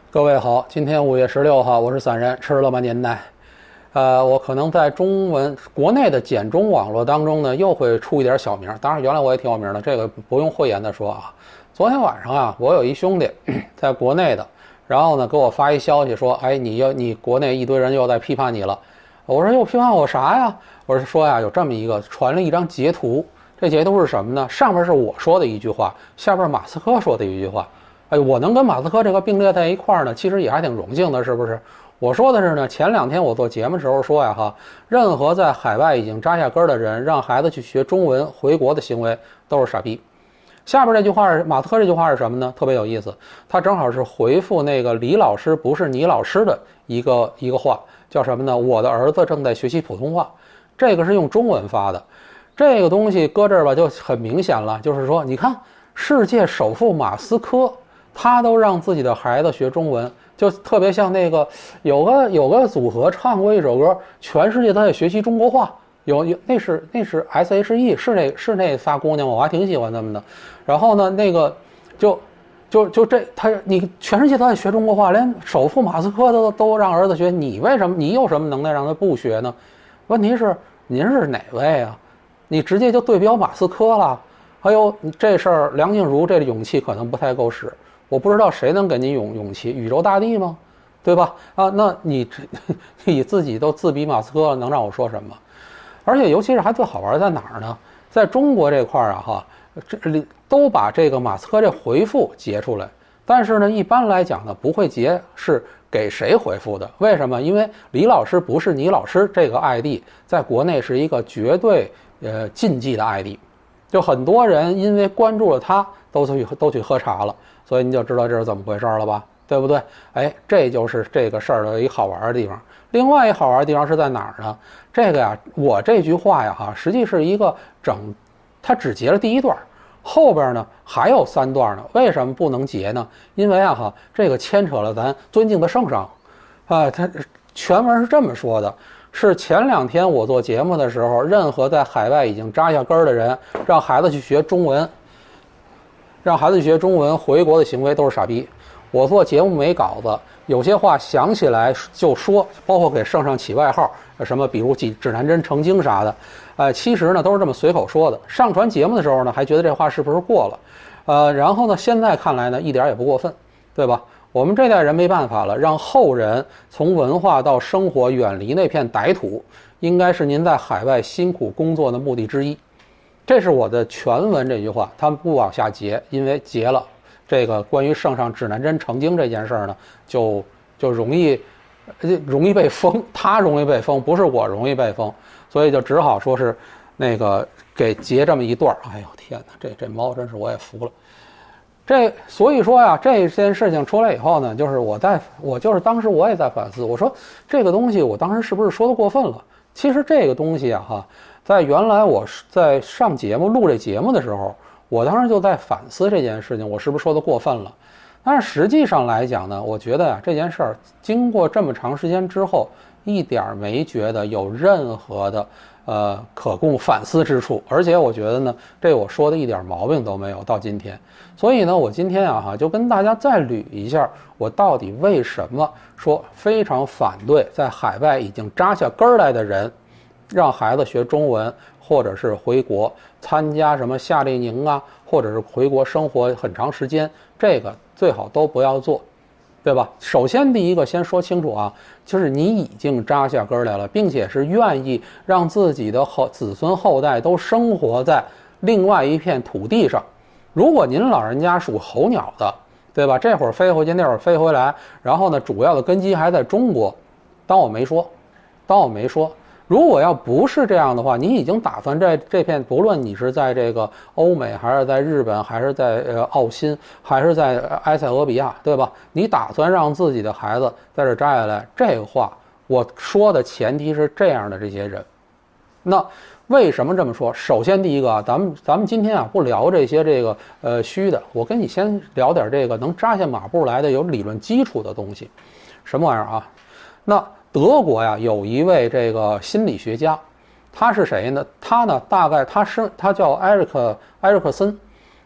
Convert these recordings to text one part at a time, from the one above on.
各位好，今天5月16号，我是散人，吃了吗年代。我可能在中文国内的简中网络当中呢，又会出一点小名。当然，原来我也挺有名的，这个不用讳言的说啊。昨天晚上啊，我有一兄弟在国内的，然后呢给我发一消息说，哎，你国内一堆人又在批判你了。我说又批判我啥呀？我是说呀，有这么一个传了一张截图，这截图是什么呢？上面是我说的一句话，下边马斯克说的一句话。哎，我能跟马斯克这个并列在一块儿呢，其实也还挺荣幸的，是不是？我说的是呢，前2天我做节目的时候说呀，任何在海外已经扎下根的人，让孩子去学中文回国的行为都是傻逼。下边这句话是马斯克这句话是什么呢？特别有意思，他正好是回复那个李老师不是你老师的一个话，叫什么呢？我的儿子正在学习普通话，这个是用中文发的。这个东西搁这儿吧，就很明显了，就是说，你看世界首富马斯克。他都让自己的孩子学中文，就特别像那个有个组合唱过一首歌，全世界都在学习中国话。那是 S.H.E 是那仨姑娘吗？我还挺喜欢他们的。然后呢，那个就你全世界都在学中国话，连首富马斯克都让儿子学，你为什么你有什么能耐让他不学呢？问题是您是哪位啊？你直接就对标马斯克了。还有这事儿，梁静茹这勇气可能不太够使。我不知道谁能给你勇气，宇宙大帝吗？对吧？啊，那你自己都自比马斯克，能让我说什么？而且尤其是还最好玩在哪儿呢？在中国这块儿啊，这里都把这个马斯克这回复截出来，但是呢，一般来讲呢，不会截是给谁回复的？为什么？因为李老师不是你老师这个 ID， 在国内是一个绝对禁忌的 ID， 就很多人因为关注了他，都去喝茶了。所以你就知道这是怎么回事了吧，对不对？哎，这就是这个事儿的一好玩的地方。另外一好玩的地方是在哪儿呢？这个呀，我这句话呀，实际是一个它只截了第一段，后边呢还有3段呢。为什么不能截呢？因为这个牵扯了咱尊敬的圣上，他全文是这么说的。是前2天我做节目的时候，任何在海外已经扎下根的人，让孩子去学中文。让孩子学中文回国的行为都是傻逼。我做节目没稿子，有些话想起来就说，包括给圣上起外号，什么比如指南针成精啥的，其实呢都是这么随口说的。上传节目的时候呢，还觉得这话是不是过了？然后呢，现在看来呢，一点也不过分，对吧？我们这代人没办法了，让后人从文化到生活远离那片歹土，应该是您在海外辛苦工作的目的之一。这是我的全文这句话，他们不往下截，因为截了这个关于圣上指南针成精这件事儿呢，就容易被封，他容易被封，不是我容易被封，所以就只好说是那个给截这么一段。哎呦天哪，这猫真是我也服了。所以说呀，这件事情出来以后呢，就是我就是当时我也在反思，我说这个东西我当时是不是说的过分了？其实这个东西在原来我在上节目录这节目的时候，我当时就在反思这件事情，我是不是说的过分了？但是实际上来讲呢，我觉得呀，这件事儿经过这么长时间之后，一点没觉得有任何的可供反思之处，而且我觉得呢，这我说的一点毛病都没有到今天。所以呢，我今天就跟大家再捋一下，我到底为什么说非常反对在海外已经扎下根来的人让孩子学中文，或者是回国参加什么夏令营或者是回国生活很长时间，这个最好都不要做，对吧？首先第一个先说清楚就是你已经扎下根来了，并且是愿意让自己的子孙后代都生活在另外一片土地上。如果您老人家属候鸟的，对吧？这会儿飞回去，那会儿飞回来，然后呢，主要的根基还在中国，当我没说。如果要不是这样的话，你已经打算这片，不论你是在这个欧美，还是在日本，还是在澳新，还是在埃塞俄比亚，对吧？你打算让自己的孩子在这扎下来，这个话我说的前提是这样的这些人。那为什么这么说？首先第一个咱们今天不聊这些这个虚的，我跟你先聊点这个能扎下马步来的有理论基础的东西。什么玩意儿那德国有一位这个心理学家，他是谁呢？他呢大概他叫埃瑞克森，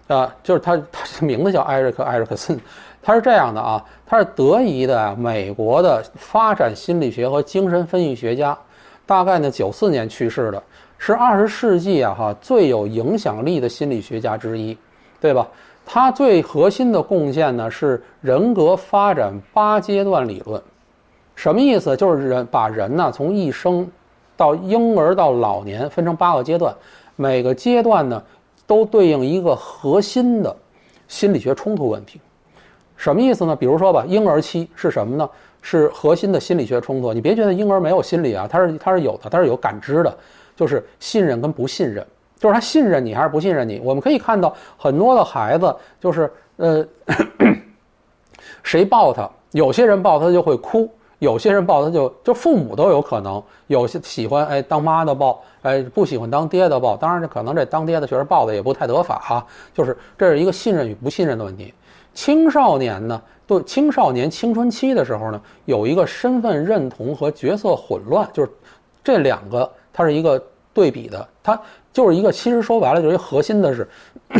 就是他名字叫艾瑞克森，他是这样的啊，他是德裔的美国的发展心理学和精神分析学家，大概呢94年去世的，是20世纪最有影响力的心理学家之一，对吧？他最核心的贡献呢是人格发展8阶段理论。什么意思？就是把人呢从一生到婴儿到老年分成8个阶段，每个阶段呢都对应一个核心的心理学冲突问题。什么意思呢？比如说吧，婴儿期是什么呢？是核心的心理学冲突。你别觉得婴儿没有心理啊，他是有的，他是有感知的，就是信任跟不信任，就是他信任你还是不信任你。我们可以看到很多的孩子就是谁抱他，有些人抱他就会哭，有些人抱他就父母都有可能，有些喜欢当妈的抱，不喜欢当爹的抱。当然可能这当爹的确实抱的也不太得法啊，就是这是一个信任与不信任的问题。青少年呢，对青少年青春期的时候呢，有一个身份认同和角色混乱，就是这两个它是一个对比的，它就是一个其实说白了就是一个核心的是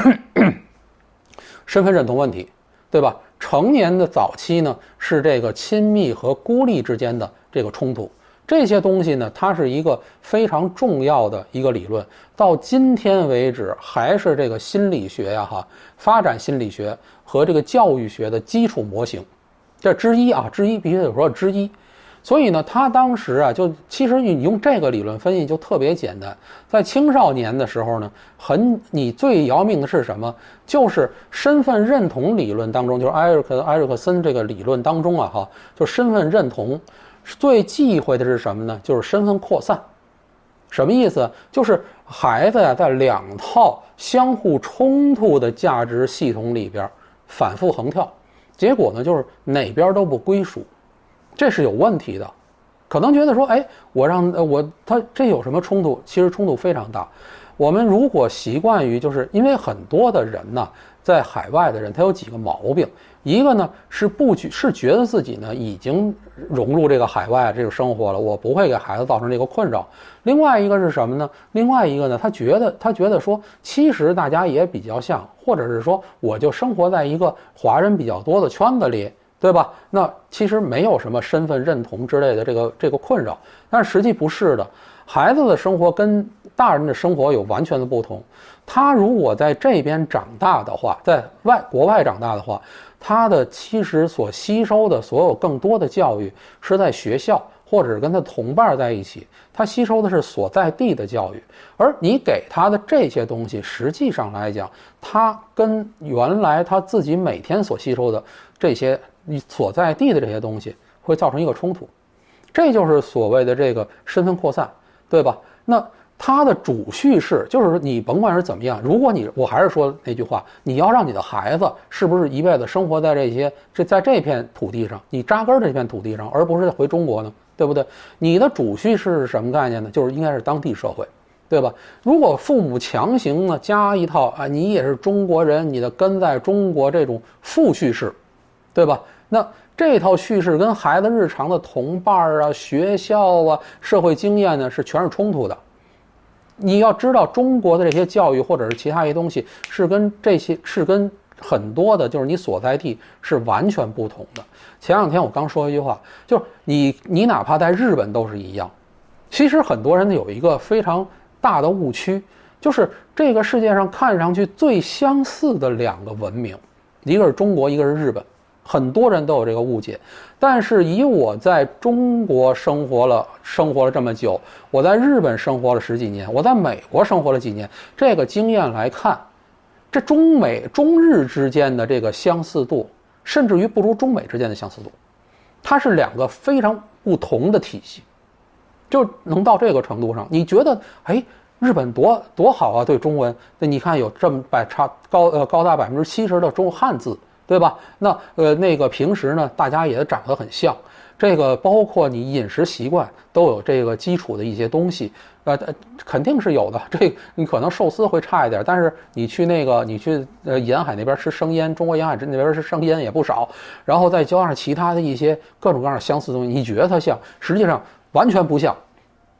身份认同问题，对吧？成年的早期呢是这个亲密和孤立之间的这个冲突，这些东西呢它是一个非常重要的一个理论，到今天为止还是这个心理学发展心理学和这个教育学的基础模型，这之一必须得说之一。所以呢，他当时就其实你用这个理论分析就特别简单。在青少年的时候呢，你最要命的是什么？就是身份认同理论当中，就是艾瑞克森这个理论当中就身份认同最忌讳的是什么呢？就是身份扩散。什么意思？就是孩子在2套相互冲突的价值系统里边反复横跳，结果呢就是哪边都不归属。这是有问题的，可能觉得说，他这有什么冲突？其实冲突非常大。我们如果习惯于，就是因为很多的人呢，在海外的人，他有几个毛病。一个呢是觉得自己呢已经融入这个海外这个生活了，我不会给孩子造成这个困扰。另外一个是什么呢？另外一个呢，他觉得说，其实大家也比较像，或者是说，我就生活在一个华人比较多的圈子里。对吧？那其实没有什么身份认同之类的这个困扰，但是实际不是的。孩子的生活跟大人的生活有完全的不同。他如果在这边长大的话，在国外长大的话，他的其实所吸收的所有更多的教育是在学校，或者是跟他同伴在一起，他吸收的是所在地的教育。而你给他的这些东西，实际上来讲，他跟原来他自己每天所吸收的这些你所在地的这些东西会造成一个冲突，这就是所谓的这个身份扩散，对吧？那它的主叙事就是说，你甭管是怎么样，如果我还是说那句话，你要让你的孩子是不是一辈子生活在在这片土地上，你扎根这片土地上，而不是回中国呢，对不对？你的主叙事是什么概念呢？就是应该是当地社会，对吧？如果父母强行呢加一套你也是中国人，你的根在中国这种父叙事，对吧？那这套叙事跟孩子日常的同伴学校社会经验呢全是冲突的。你要知道，中国的这些教育或者是其他一些东西是跟很多的就是你所在地是完全不同的。前2天我刚说一句话，就是你哪怕在日本都是一样。其实很多人有一个非常大的误区，就是这个世界上看上去最相似的2个文明，一个是中国，一个是日本。很多人都有这个误解，但是以我在中国生活了这么久，我在日本生活了10几年，我在美国生活了几年，这个经验来看，这中日之间的这个相似度，甚至于不如中美之间的相似度，它是2个非常不同的体系，就能到这个程度上。你觉得，日本多好啊，对中文，那你看有这么高达70%的中汉字。对吧？那个平时呢，大家也长得很像，这个包括你饮食习惯都有这个基础的一些东西，肯定是有的。你可能寿司会差一点，但是你去沿海那边吃生腌，中国沿海那边吃生腌也不少，然后再加上其他的一些各种各样的相似东西，你觉得它像，实际上完全不像。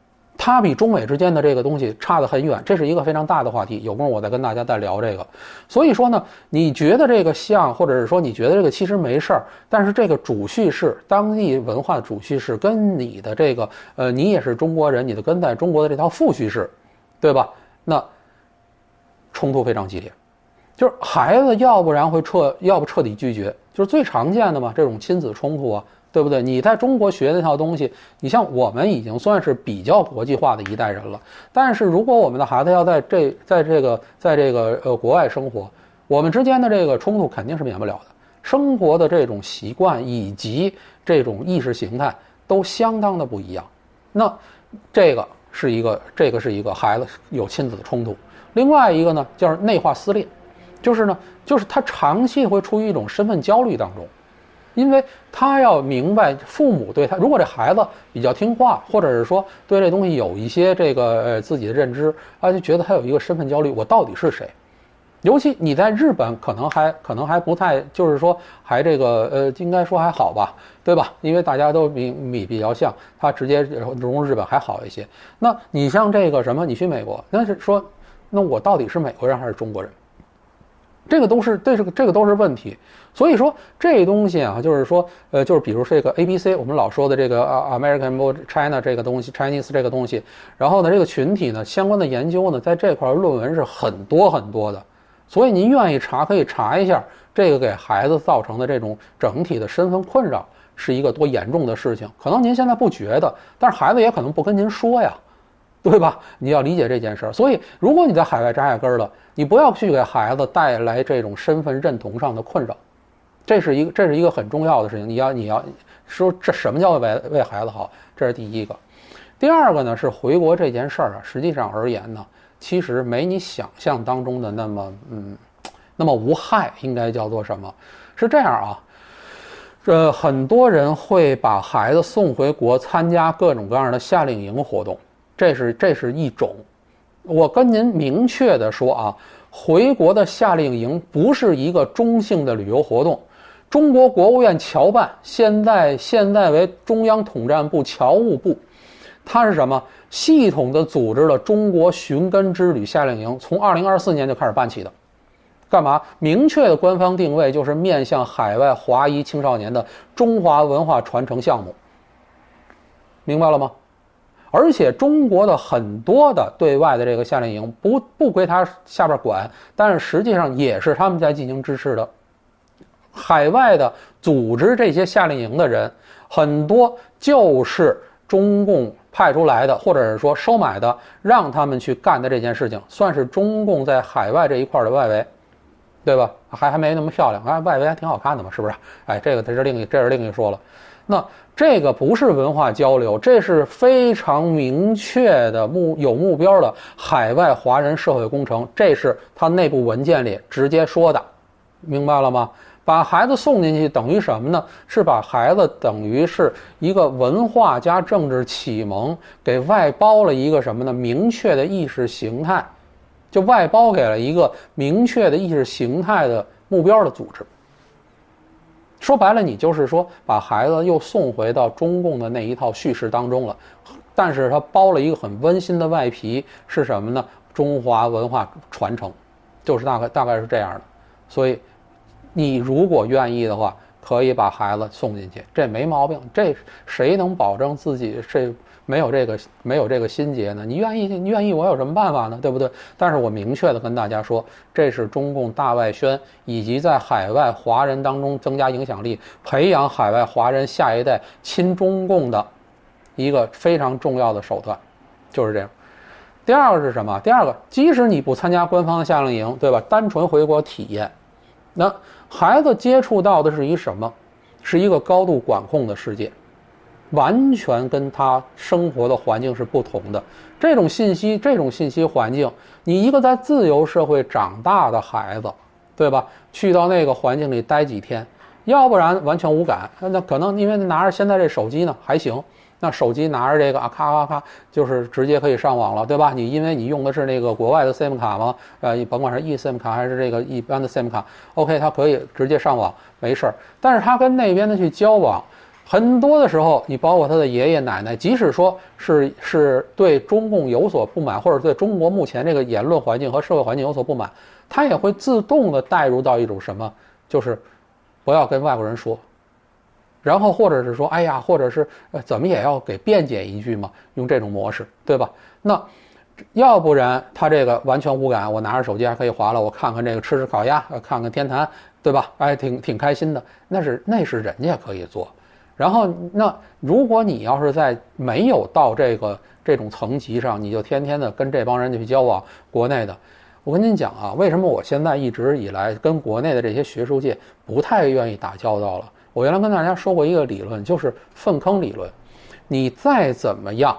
它比中美之间的这个东西差得很远，这是一个非常大的话题，有空我再跟大家再聊这个。所以说呢，你觉得这个像，或者是说你觉得这个其实没事儿，但是这个主叙事，当地文化的主叙事跟你的这个你也是中国人，你的跟在中国的这套副叙事，对吧？那冲突非常激烈，就是孩子要不然会要不彻底拒绝，就是最常见的嘛，这种亲子冲突啊，对不对？你在中国学那套东西，你像我们已经算是比较国际化的一代人了，但是如果我们的孩子要在这个国外生活，我们之间的这个冲突肯定是免不了的，生活的这种习惯以及这种意识形态都相当的不一样。那这个是一个孩子有亲子的冲突。另外一个呢，就是内化撕裂，就是他长期会处于一种身份焦虑当中，因为他要明白父母对他，如果这孩子比较听话，或者是说对这东西有一些这个自己的认知，他就觉得他有一个身份焦虑，我到底是谁？尤其你在日本可能还不太，就是说还这个应该说还好吧，对吧？因为大家都比较像，他直接融入日本还好一些。那你像这个什么，你去美国，那是说，那我到底是美国人还是中国人？这个都是问题。所以说这东西啊，就是说就是比如这个 ABC， 我们老说的这个American China 这个东西 Chinese 这个东西，然后呢这个群体呢相关的研究呢在这块论文是很多很多的。所以您愿意查可以查一下，这个给孩子造成的这种整体的身份困扰是一个多严重的事情。可能您现在不觉得，但是孩子也可能不跟您说呀，对吧？你要理解这件事儿。所以如果你在海外扎下根了，你不要去给孩子带来这种身份认同上的困扰，这是一个很重要的事情。你要说这什么叫为孩子好，这是第一个。第二个呢是回国这件事儿啊，实际上而言呢，其实没你想象当中的那么无害，应该叫做什么？是这样啊，很多人会把孩子送回国参加各种各样的夏令营活动，这是一种。我跟您明确的说啊，回国的夏令营不是一个中性的旅游活动。中国国务院侨办现在为中央统战部侨务部，它是什么？系统的组织了中国寻根之旅夏令营，从2024年就开始办起的。干嘛？明确的官方定位就是面向海外华裔青少年的中华文化传承项目，明白了吗？而且中国的很多的对外的这个夏令营不归他下边管，但是实际上也是他们在进行支持的。海外的组织这些夏令营的人，很多就是中共派出来的，或者是说收买的，让他们去干的这件事情，算是中共在海外这一块的外围，对吧？还没那么漂亮啊，外围还挺好看的嘛，是不是？哎，这是另一说了。那这个不是文化交流，这是非常明确的有目标的海外华人社会工程，这是他内部文件里直接说的，明白了吗？把孩子送进去等于什么呢？是把孩子等于是一个文化加政治启蒙给外包了一个什么呢？明确的意识形态，就外包给了一个明确的意识形态的目标的组织。说白了，你就是说把孩子又送回到中共的那一套叙事当中了，但是他包了一个很温馨的外皮，是什么呢？中华文化传承，就是大概是这样的。所以你如果愿意的话，可以把孩子送进去，这没毛病。这谁能保证自己这没有这个心结呢？你愿意，我有什么办法呢？对不对？但是我明确的跟大家说，这是中共大外宣以及在海外华人当中增加影响力，培养海外华人下一代亲中共的一个非常重要的手段，就是这样。第二个是什么？第二个，即使你不参加官方的夏令营，对吧？单纯回国体验，那孩子接触到的是一什么？是一个高度管控的世界，完全跟他生活的环境是不同的。这种信息环境，你一个在自由社会长大的孩子，对吧？去到那个环境里待几天，要不然完全无感。那可能因为拿着现在这手机呢还行，那手机拿着这个咔咔咔，就是直接可以上网了，对吧？因为你用的是那个国外的 SIM 卡嘛，甭管是 eSIM 卡还是这个一般的 SIM 卡 ，OK， 它可以直接上网，没事儿。但是他跟那边的去交往， 很多的时候，你包括他的爷爷奶奶，即使说是对中共有所不满，或者对中国目前这个言论环境和社会环境有所不满，他也会自动的带入到一种什么，就是不要跟外国人说，然后或者是说，哎呀，或者是怎么也要给辩解一句嘛，用这种模式，对吧？那要不然他这个完全无感，我拿着手机还可以划了，我看看这个吃烤鸭，看看天坛，对吧？哎，挺开心的，那是人家可以做。然后那如果你要是在没有到这种层级上，你就天天的跟这帮人去交往，国内的，我跟您讲啊，为什么我现在一直以来跟国内的这些学术界不太愿意打交道了？我原来跟大家说过一个理论，就是粪坑理论。你再怎么样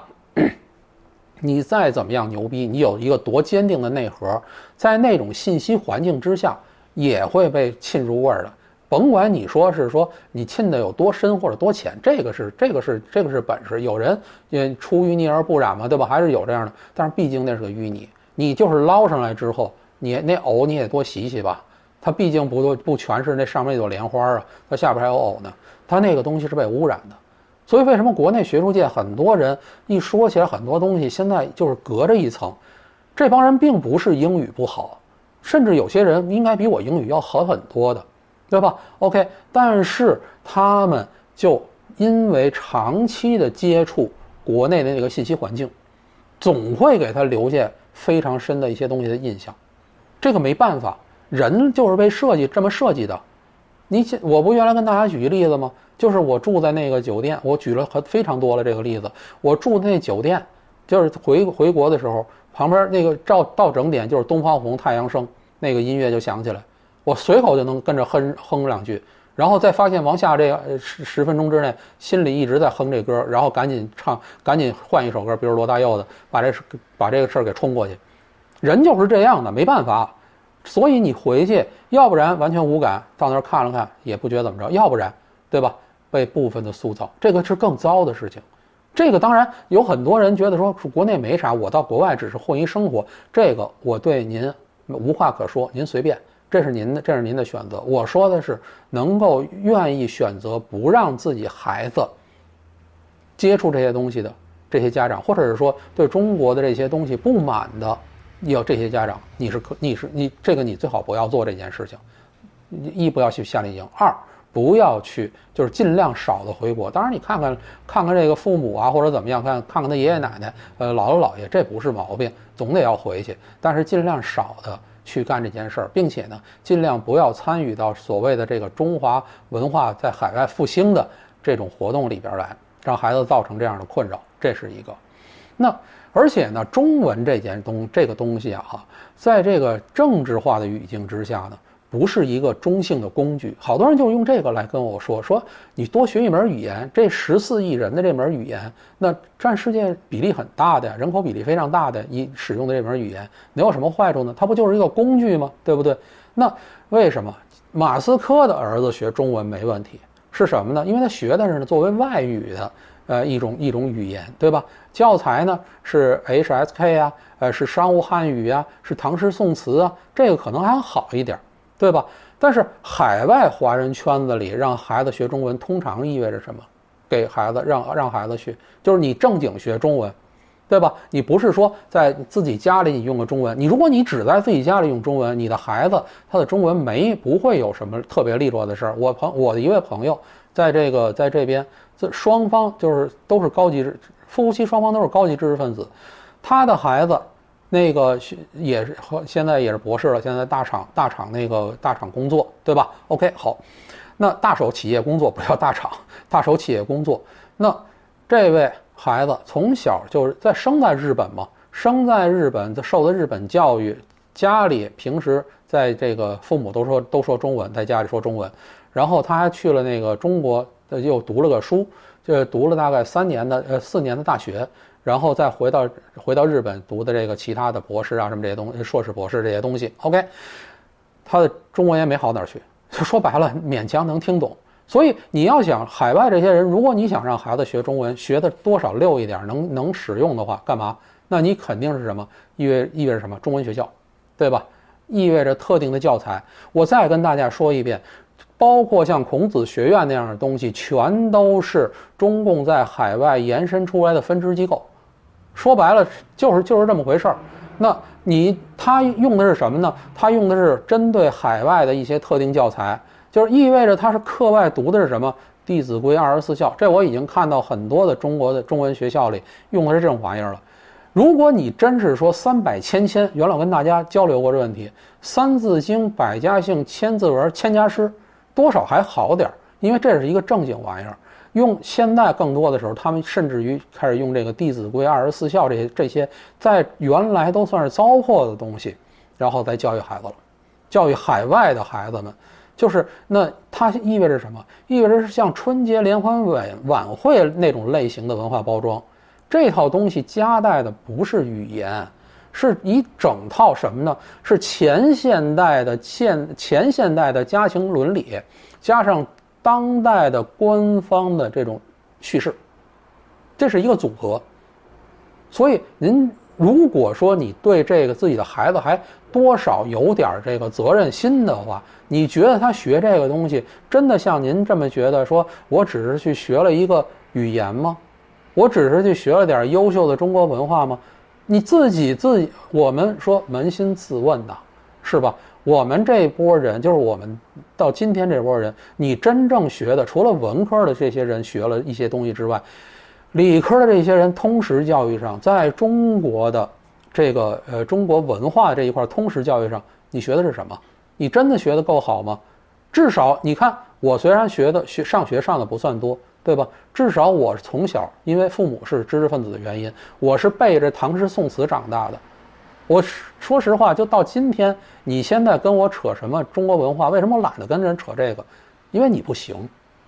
牛逼，你有一个多坚定的内核，在那种信息环境之下，也会被沁入味的。甭管你说你沁的有多深或者多浅，这个是本事。有人也出淤泥而不染嘛，对吧？还是有这样的，但是毕竟那是个淤泥，你就是捞上来之后，你那藕你也多洗洗吧。它毕竟不全是那上面有莲花啊，它下边还有藕呢，它那个东西是被污染的。所以为什么国内学术界很多人一说起来很多东西，现在就是隔着一层。这帮人并不是英语不好，甚至有些人应该比我英语要好很多的，对吧 ？OK， 但是他们就因为长期的接触国内的那个信息环境，总会给他留下非常深的一些东西的印象。这个没办法，人就是被这么设计的。我不原来跟大家举一例子吗？就是我住在那个酒店，我举了非常多了这个例子。我住的那酒店，就是回国的时候，旁边那个到整点就是东方红、太阳升，那个音乐就响起来，我随口就能跟着哼两句，然后再发现往下这个10分钟之内，心里一直在哼这歌，然后赶紧换一首歌，比如罗大佑的，把这个事儿给冲过去。人就是这样的，没办法。所以你回去，要不然完全无感，到那儿看了看也不觉得怎么着，要不然，对吧？被部分的塑造，这个是更糟的事情。这个当然有很多人觉得说国内没啥，我到国外只是混一生活，这个我对您无话可说，您随便，这是您的选择。我说的是能够愿意选择不让自己孩子接触这些东西的这些家长，或者是说对中国的这些东西不满的。要这些家长，你这个你最好不要做这件事情。一不要去夏令营，二不要去，就是尽量少的回国。当然你看看这个父母啊，或者怎么样，看看他爷爷奶奶，姥姥姥爷，这不是毛病，总得要回去。但是尽量少的去干这件事儿，并且呢，尽量不要参与到所谓的这个中华文化在海外复兴的这种活动里边来，让孩子造成这样的困扰，这是一个。那而且呢，中文这个东西啊，在这个政治化的语境之下呢，不是一个中性的工具。好多人就用这个来跟我说你多学一门语言，这14亿人的这门语言，那占世界比例很大的，人口比例非常大的，你使用的这门语言能有什么坏处呢？它不就是一个工具吗？对不对？那为什么马斯克的儿子学中文没问题？是什么呢？因为他学的是作为外语的一种语言，对吧？教材呢是 HSK 啊，是商务汉语啊，是唐诗宋词啊，这个可能还好一点，对吧？但是海外华人圈子里让孩子学中文，通常意味着什么？给孩子让孩子学，就是你正经学中文，对吧？你不是说在自己家里你用个中文，如果你只在自己家里用中文，你的孩子他的中文不会有什么特别利落的事儿。我的一位朋友在这边，双方就是都是夫妻双方都是高级知识分子，他的孩子那个也是现在也是博士了，现在大厂工作，对吧 ？OK， 好，那大手企业工作不要大厂，大手企业工作。那这位孩子从小就是生在日本嘛，生在日本，受的日本教育，家里平时在这个父母都说中文，在家里说中文，然后他还去了那个中国，又读了个书。就读了大概4年的大学，然后再回到日本读的这个其他的博士啊什么这些东西，硕士博士这些东西 ，OK， 他的中文也没好哪儿去，说白了勉强能听懂。所以你要想海外这些人，如果你想让孩子学中文，学的多少溜一点，能使用的话，干嘛？那你肯定是什么？意味着什么？中文学校，对吧？意味着特定的教材。我再跟大家说一遍， 包括像孔子学院那样的东西，全都是中共在海外延伸出来的分支机构。说白了，就是这么回事儿。那他用的是什么呢？他用的是针对海外的一些特定教材，就是意味着他是课外读的是什么？《弟子规》24孝。这我已经看到很多的中国的中文学校里用的是这种玩意儿了。如果你真是说300千，原来我跟大家交流过这问题，三字经、百家姓、千字文、千家诗，多少还好点，因为这是一个正经玩意儿。用现在更多的时候，他们甚至于开始用这个《弟子规》24孝这些在原来都算是糟粕的东西，然后再教育孩子了，教育海外的孩子们，就是那它意味着什么？意味着是像春节联欢晚会那种类型的文化包装。这套东西夹带的不是语言，是一整套什么呢？是前现代的家庭伦理，加上当代的官方的这种叙事，这是一个组合。所以您如果说你对这个自己的孩子还多少有点这个责任心的话，你觉得他学这个东西真的像您这么觉得，说我只是去学了一个语言吗？我只是去学了点优秀的中国文化吗？你自己，我们说扪心自问呐，是吧？我们这波人，就是我们到今天这波人，你真正学的，除了文科的这些人学了一些东西之外，理科的这些人，通识教育上，在中国的这个中国文化这一块通识教育上，你学的是什么？你真的学的够好吗？至少你看，我虽然上学上的不算多，对吧？至少我从小，因为父母是知识分子的原因，我是背着唐诗宋词长大的。我说实话，就到今天，你现在跟我扯什么中国文化，为什么我懒得跟人扯这个？因为你不行，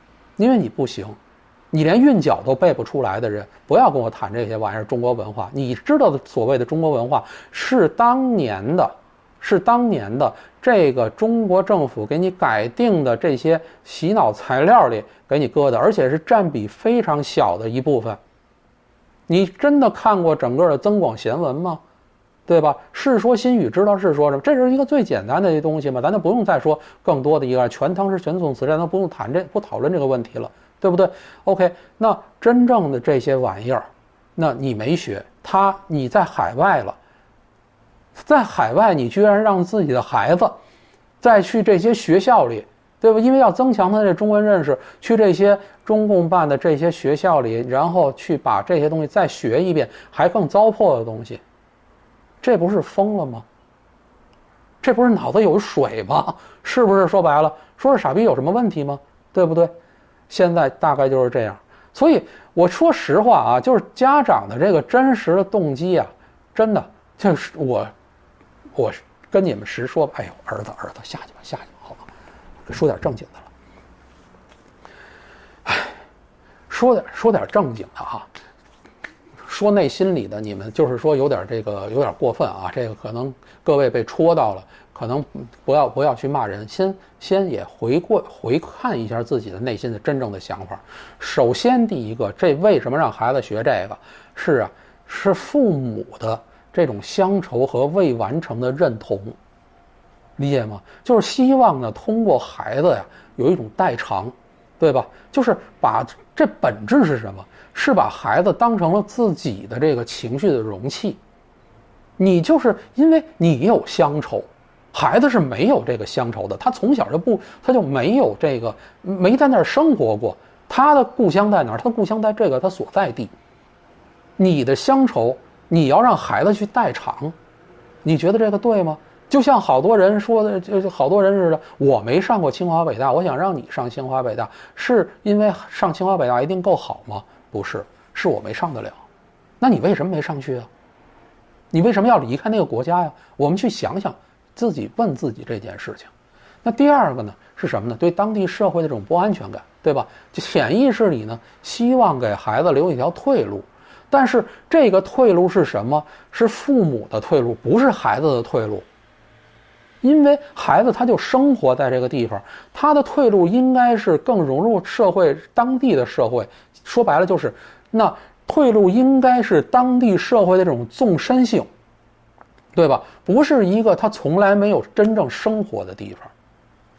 你连韵脚都背不出来的人，不要跟我谈这些玩意儿。中国文化，你知道的所谓的中国文化，是当年的这个中国政府给你改定的这些洗脑材料里给你搁的，而且是占比非常小的一部分。你真的看过整个的《增广贤文》吗？对吧？世说新语知道是说什么？这是一个最简单的东西嘛，咱就不用再说更多的一个全唐诗全宋词，咱都不用不讨论这个问题了，对不对 ？OK， 那真正的这些玩意儿，那你没学，你在海外了，在海外你居然让自己的孩子再去这些学校里，对吧？因为要增强他的中文认识，去这些中共办的这些学校里，然后去把这些东西再学一遍，还更糟粕的东西。这不是疯了吗？这不是脑子有水吗？是不是？说白了，说是傻逼有什么问题吗？对不对？现在大概就是这样。所以我说实话啊，就是家长的这个真实的动机啊，真的就是我跟你们实说吧，哎呦，儿子下去吧，好吧，说点正经的了。哎，说点正经的啊。说内心里的，你们就是说有点过分啊，这个可能各位被戳到了，可能不要去骂人，先也回看一下自己的内心的真正的想法。首先第一个，这为什么让孩子学这个？是父母的这种乡愁和未完成的认同，理解吗？就是希望呢通过孩子呀有一种代偿，对吧？就是把这本质是什么？是把孩子当成了自己的这个情绪的容器。你就是因为你有乡愁，孩子是没有这个乡愁的，他从小他就没有这个，没在那儿生活过。他的故乡在哪儿？他的故乡在这个他所在地。你的乡愁，你要让孩子去代偿，你觉得这个对吗？就像好多人说的，就好多人似的，我没上过清华北大，我想让你上清华北大，是因为上清华北大一定够好吗？不是，是我没上得了。那你为什么没上去啊？你为什么要离开那个国家呀？我们去想想，问自己这件事情。那第二个呢是什么呢？对当地社会的这种不安全感，对吧？就潜意识里呢，希望给孩子留一条退路。但是这个退路是什么？是父母的退路，不是孩子的退路。因为孩子他就生活在这个地方，他的退路应该是更融入社会，当地的社会。说白了就是，那退路应该是当地社会的这种纵深性，对吧？不是一个他从来没有真正生活的地方。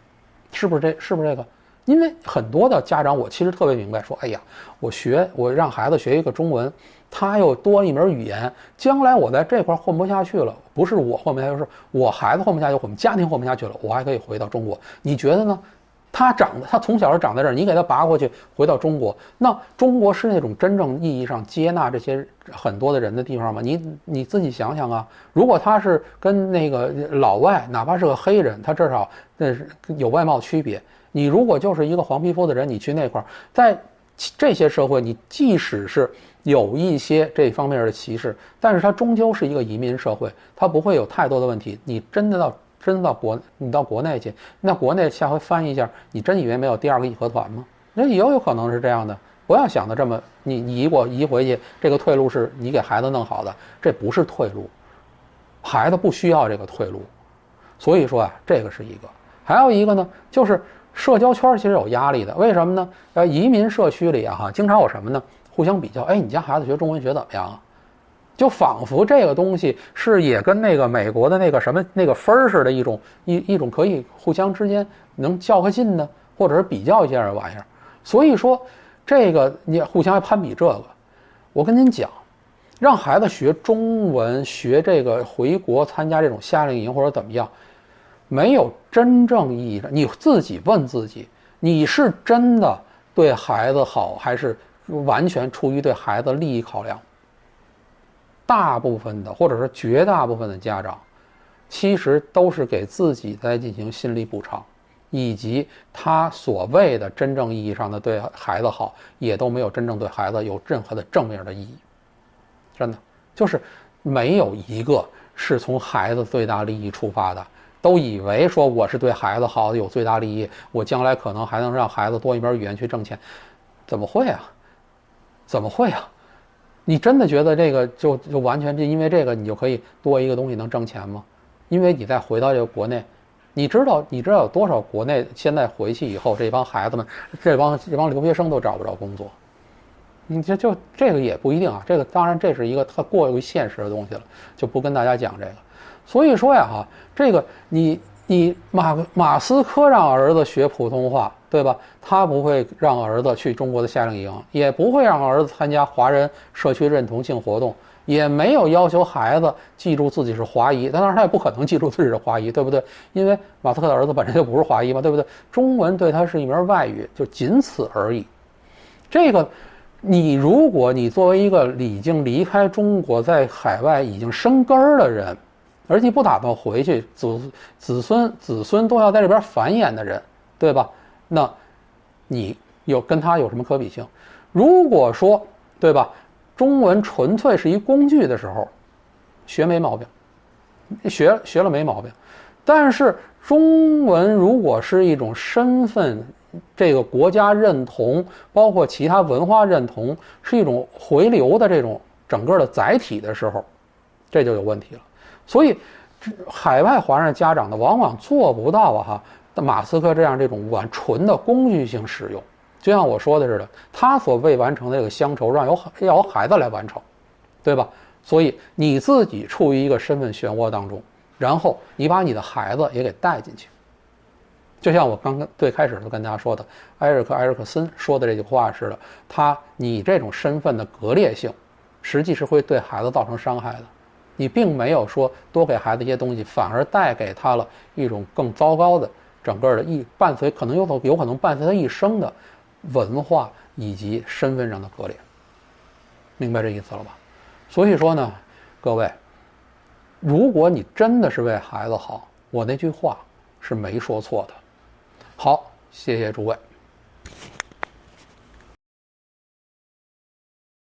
是不是这个？因为很多的家长，我其实特别明白，说，哎呀，我让孩子学一个中文，他又多一门语言，将来我在这块混不下去了，不是我混不下去，是我孩子混不下去，我们家庭混不下去了，我还可以回到中国。你觉得呢？他从小就长在这儿，你给他拔过去，回到中国，那中国是那种真正意义上接纳这些很多的人的地方吗？你自己想想啊，如果他是跟那个老外，哪怕是个黑人，他至少那是有外貌区别。你如果就是一个黄皮肤的人，你去那块儿，在这些社会，你即使是有一些这方面的歧视，但是它终究是一个移民社会，它不会有太多的问题。你真的到国内去，那国内下回翻译一下，你真以为没有第二个义和团吗？那也有可能是这样的。不要想的这么，你移回去，这个退路是你给孩子弄好的，这不是退路，孩子不需要这个退路。所以说啊，这个是一个，还有一个呢，就是社交圈其实有压力的。为什么呢？移民社区里啊，经常有什么呢？互相比较，哎，你家孩子学中文学怎么样啊？就仿佛这个东西是也跟那个美国的那个什么那个分儿似的一种可以互相之间能较个劲的，或者是比较一下的玩意儿。所以说，这个你互相攀比这个，我跟您讲，让孩子学中文，学这个回国参加这种夏令营或者怎么样，没有真正意义上，你自己问自己，你是真的对孩子好，还是完全出于对孩子利益考量？大部分的，或者是绝大部分的家长，其实都是给自己在进行心理补偿，以及他所谓的真正意义上的对孩子好，也都没有真正对孩子有任何的正面的意义。真的，就是没有一个是从孩子最大利益出发的，都以为说我是对孩子好，有最大利益，我将来可能还能让孩子多一门语言去挣钱，怎么会啊？怎么会啊？你真的觉得这个就完全就因为这个你就可以多一个东西能挣钱吗？因为你再回到这个国内，你知道有多少国内现在回去以后，这帮孩子们，这帮留学生都找不着工作。你就这个也不一定啊，这个当然这是一个特过于现实的东西了，就不跟大家讲这个。所以说呀这个你马斯克让儿子学普通话，对吧？他不会让儿子去中国的夏令营，也不会让儿子参加华人社区认同性活动，也没有要求孩子记住自己是华裔。当然他也不可能记住自己是华裔，对不对？因为马斯克的儿子本身就不是华裔嘛，对不对？中文对他是一门外语，就仅此而已。这个如果你作为一个已经离开中国，在海外已经生根儿的人，而且不打算回去，子孙都要在这边繁衍的人，对吧？那你跟他有什么可比性？如果说，对吧，中文纯粹是一工具的时候，学没毛病，学了没毛病。但是中文如果是一种身份，这个国家认同，包括其他文化认同，是一种回流的这种整个的载体的时候，这就有问题了。所以，海外华人家长呢，往往做不到马斯克这种纯的工具性使用。就像我说的似的，他所未完成的这个乡愁，要由孩子来完成，对吧？所以你自己处于一个身份漩涡当中，然后你把你的孩子也给带进去。就像我刚刚最开始就跟大家说的，埃瑞克森说的这句话似的，你这种身份的割裂性，实际是会对孩子造成伤害的。你并没有说多给孩子一些东西，反而带给他了一种更糟糕的整个的可能有可能伴随他一生的文化以及身份上的割裂。明白这意思了吧？所以说呢，各位，如果你真的是为孩子好，我那句话是没说错的。好，谢谢诸位。